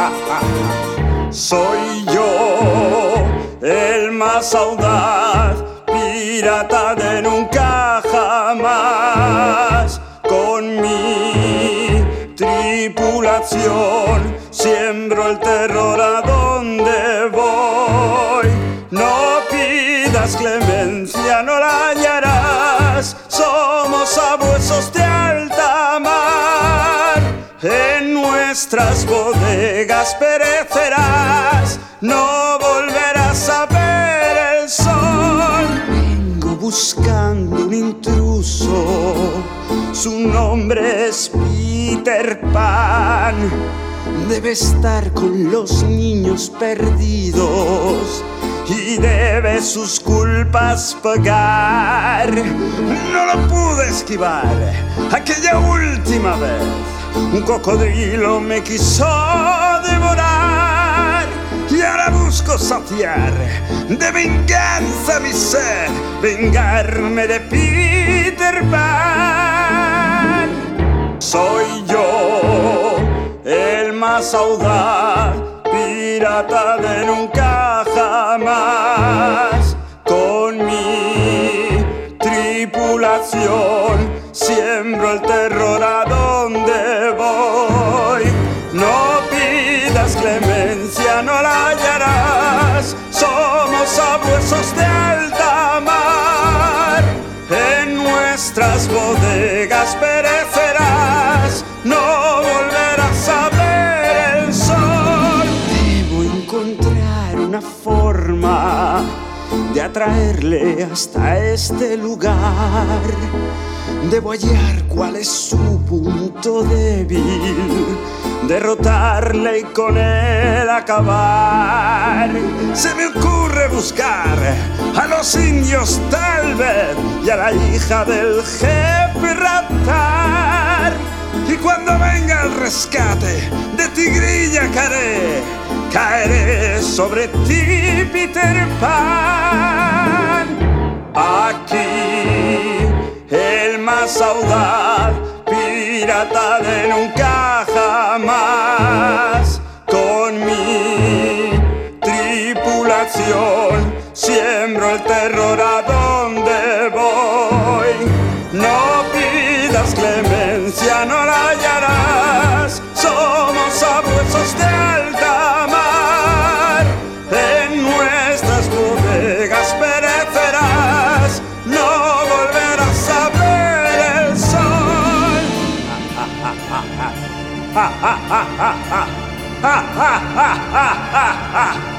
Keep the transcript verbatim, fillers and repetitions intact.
Soy yo, el más audaz, pirata de nunca jamás. Con mi tripulación siembro el terror a donde voy. No pidas clemencia, no la hallarás. Somos sabuesos de alta mar. En nuestras bodegas perecerás, no volverás a ver el sol. Vengo buscando un intruso, su nombre es Peter Pan. Debe estar con los niños perdidos y debe sus culpas pagar. No lo pude esquivar aquella última vez. Un cocodrilo me quiso devorar y ahora busco saciar de venganza mi sed, vengarme de Peter Pan. Soy yo, el más audaz, pirata de nunca jamás. Con mi tripulación siembro el terror a donde voy. No pidas clemencia, no la hallarás. Somos sabuesos de alta mar. En nuestras bodegas perecerás, no volverás a ver el sol. Debo encontrar una forma de atraerle hasta este lugar. Debo hallar cuál es su punto débil, derrotarle y con él acabar. Se me ocurre buscar a los indios tal vez y a la hija del jefe Raptar. Y cuando venga el rescate de Tigrilla caeré, caeré sobre ti, Peter Pan. Aquí el más audaz, pirata de nunca jamás. Con mi tripulación siembro el terror a donde voy. No pidas clemencia, no la hallarás. Somos sabuesos de alta mar. En nuestras bodegas perecerás, no volverás a ver el sol. Ha ha ha ha ha ha ha ha ha ha ha ha.